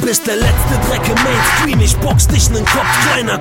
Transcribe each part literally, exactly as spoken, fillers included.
bist der letzte Dreck im Mainstream, ich box dich nen Kopf kleiner.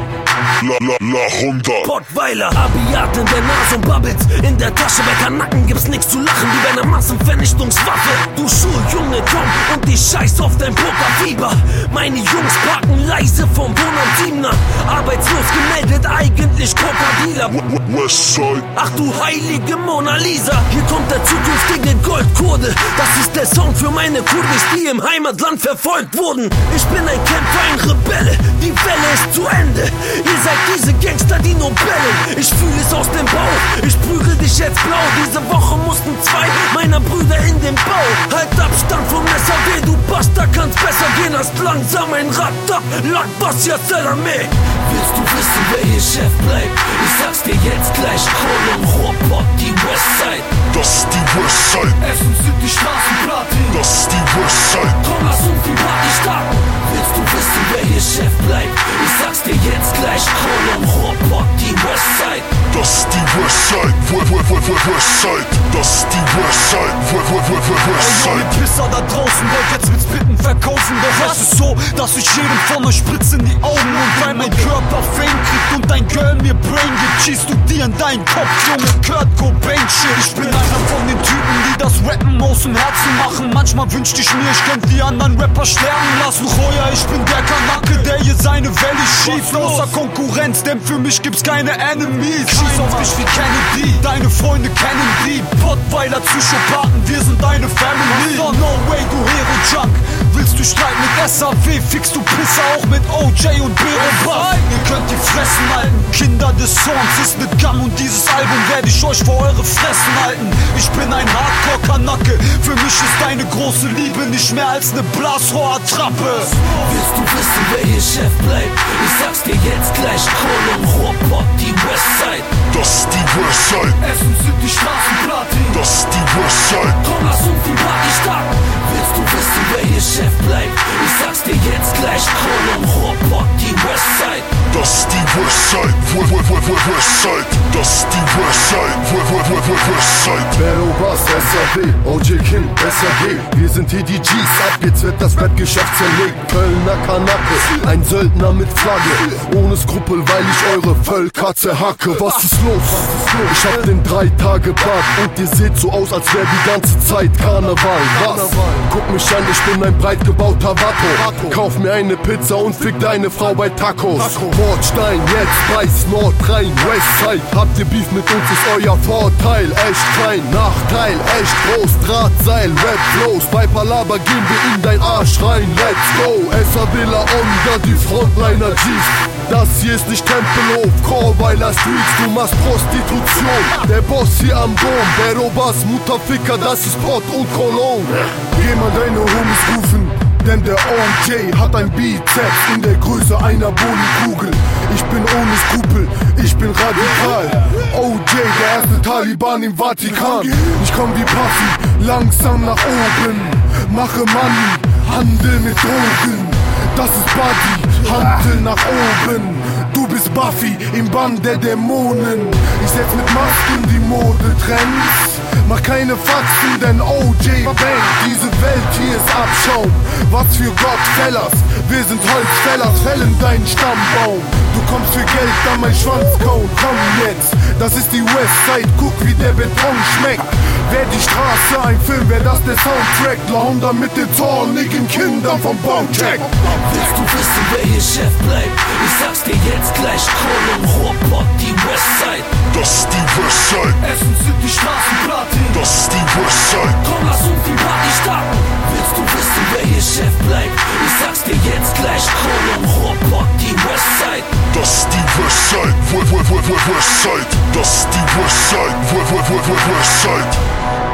La, la, la Honda Pottweiler, Abiat in der Nase und Bubbles in der Tasche. Bei Kanacken gibt's nix zu lachen, wie bei einer Massenvernichtungswaffe. Du Schuljunge, komm und ich scheiß auf dein Pokerfieber. Meine Jungs parken leise vom Wohn am Siebener. Arbeitslos gemeldet, eigentlich Krokodiller. Westside. Ach du heilige Mona Lisa, hier kommt der zukünftige Goldkurde. Das ist der Song für meine Kurdis, die im Heimatland verfolgt wurden. Ich bin ein Kämpfer, ein Rebelle, die Welle ist zu Ende. Ihr seid diese Gangster, die nur bellen. Ich fühle es aus dem Bauch, ich prügel dich jetzt blau. Diese Woche mussten zwei meiner Brüder in den Bau. Halt Abstand vom S A W, du Bastard, kannst besser gehen als langsam ein Radar. Lakbas ya Salame. Willst du wissen, wer hier Chef bleibt? Ich sag's dir jetzt gleich, Kolon, Ruhrpott, die Westside. Das ist die Westside. Essen sind die Straßenplatin. Das ist die Westside. Komm, lass uns die Party starten. Willst du wissen, wer hier Chef bleibt? Ich sag's dir jetzt gleich, Kolon, Ruhrpott, die Westside. Das ist die Westside. Westside. Das ist die Westside. Westside. Ihr Pisser da draußen wollt jetzt mit Spitten verkaufen. Doch es ist so, dass ich jedem von euch spritze in die Augen. Und weil mein Körper Fame kriegt und dein Girl mir Brain gibt, schießt du dir in deinen Kopf, Junge, Kurt Cobain shit. Ich bin einer von den Typen, die das Rappen aus dem Herzen machen. Manchmal wünschte ich mir, ich könnte die anderen Rapper sterben lassen. Heuer, ich bin der Kanake, der hier seine Welle schießt. Außer Konkurrenz, denn für mich gibt's keine Enemies. Schieß auf mich wie Kennedy, deine Freunde kennen die Pottweiler, Psychopathen, wir sind deine Family. No, no way, du Hero-Junk. Willst du Streit mit S A W, fixst du Pisser auch mit O J und Bero. Ihr könnt die Fressen halten, Kinder des Zorns ist ne Gamm und dieses Album werde ich euch vor eure Fressen halten. Ich bin ein Hardcore-Kanacke, für mich ist deine große Liebe nicht mehr als ne Blasrohrattrappe. Willst du wissen, wer hier Chef bleibt? Ich sag's dir jetzt gleich, Kolon, Ruhrpott, die Westside. Das ist die Westside. Essen sind die Straßenplatin. Das ist die Westside. Komm, lass uns die Party starten. Willst du wissen, wer hier Chef bleibt? Ich sag's dir jetzt gleich, Kolon, Ruhrpott, die Westside. Das ist die Westside. Westside. Das ist die Westside. Westside. Barrow Bass, S A W, O J Kim, S A G. Wir sind hier die Gs, ab geht's, wird das Bettgeschäft zerlegt. Kölner Kanake, ein Söldner mit Flagge. Ohne Skrupel, weil ich eure Völker zerhacke. Was ist los? Ich hab den drei Tage Bart und ihr seht so aus, als wär die ganze Zeit Karneval. Was? Guck mich an, ich bin ein breit gebauter Vato. Kauf mir eine Pizza und fick deine Frau bei Tacos. Bordstein, jetzt Preis, Nordrhein, Westside. Habt ihr Beef mit uns, ist euer Vorteil. Echt klein, Nachteil, echt groß. Drahtseil, Rap Flows. Bei Palaber gehen wir in dein Arsch rein. Let's go, S A W La Onda, die Frontliner Gs. Das hier ist nicht Tempelhof, Chorweiler Streets, du machst Prostitution. Der Boss hier am Dom, Barrow Bass, Mutterficker, das ist Pott und Cologne. Geh mal deine Homies rufen, denn der O J hat ein Bizeps in der Größe einer Bodenkugel. Ich bin ohne Skrupel, ich bin radikal. O J, der erste Taliban im Vatikan. Ich komm wie Puffy, langsam nach oben. Mache Money, Handel mit Drogen. Das ist Buddy, Handel nach oben. Du bist Buffy im Bann der Dämonen. Ich setz mit Masken die Modetrends. Mach keine Faxen, denn O J Bank. Diese Welt hier ist Abschaum. Was für Godfellas, wir sind Holzfällers, fällen deinen Stammbaum. Du kommst für Geld an mein Schwanz kauen, komm jetzt. Das ist die Westside, guck wie der Beton schmeckt. Wär die Straße ein Film, wär das der Soundtrack. La Honda mit den zornigen Kindern vom Boundcheck. Willst du wissen, wer hier Chef bleibt? Ich sag's dir jetzt gleich, Kolon, Ruhrpott, die Westside. Das ist die Westside. Essen sind die Straßenplatin. Das ist die Westside. Komm, lass uns die Party starten. Willst du wissen, wer hier Chef bleibt? Ich sag's dir jetzt gleich, Kolon, Ruhrpott, die Westside. Das ist die Westside. Westside. Das ist die Westside. Westside.